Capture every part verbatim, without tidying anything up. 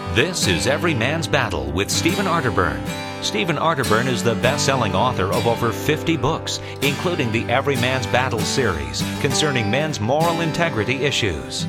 This is Every Man's Battle with Stephen Arterburn. Stephen Arterburn is the best-selling author of over fifty books, including the Every Man's Battle series concerning men's moral integrity issues.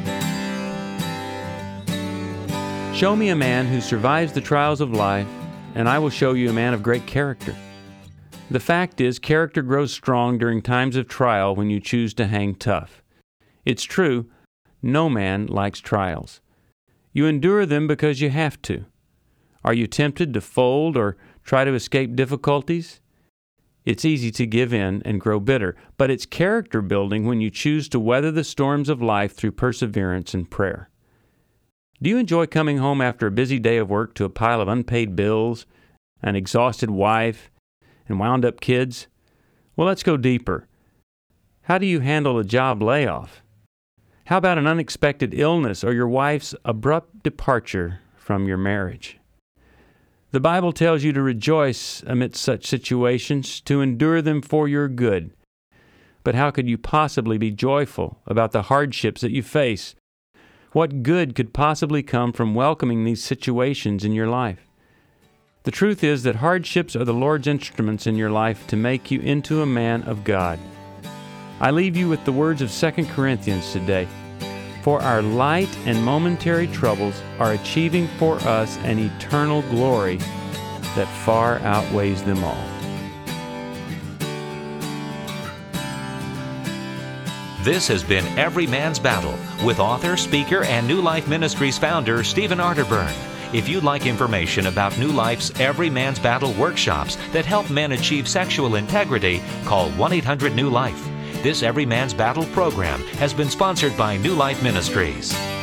Show me a man who survives the trials of life, and I will show you a man of great character. The fact is, character grows strong during times of trial when you choose to hang tough. It's true, no man likes trials. You endure them because you have to. Are you tempted to fold or try to escape difficulties? It's easy to give in and grow bitter, but it's character building when you choose to weather the storms of life through perseverance and prayer. Do you enjoy coming home after a busy day of work to a pile of unpaid bills, an exhausted wife, and wound-up kids? Well, let's go deeper. How do you handle a job layoff? How about an unexpected illness or your wife's abrupt departure from your marriage? The Bible tells you to rejoice amidst such situations, to endure them for your good. But how could you possibly be joyful about the hardships that you face? What good could possibly come from welcoming these situations in your life? The truth is that hardships are the Lord's instruments in your life to make you into a man of God. I leave you with the words of Second Corinthians today. For our light and momentary troubles are achieving for us an eternal glory that far outweighs them all. This has been Every Man's Battle with author, speaker, and New Life Ministries founder Stephen Arterburn. If you'd like information about New Life's Every Man's Battle workshops that help men achieve sexual integrity, call one eight hundred new life. This Every Man's Battle program has been sponsored by New Life Ministries.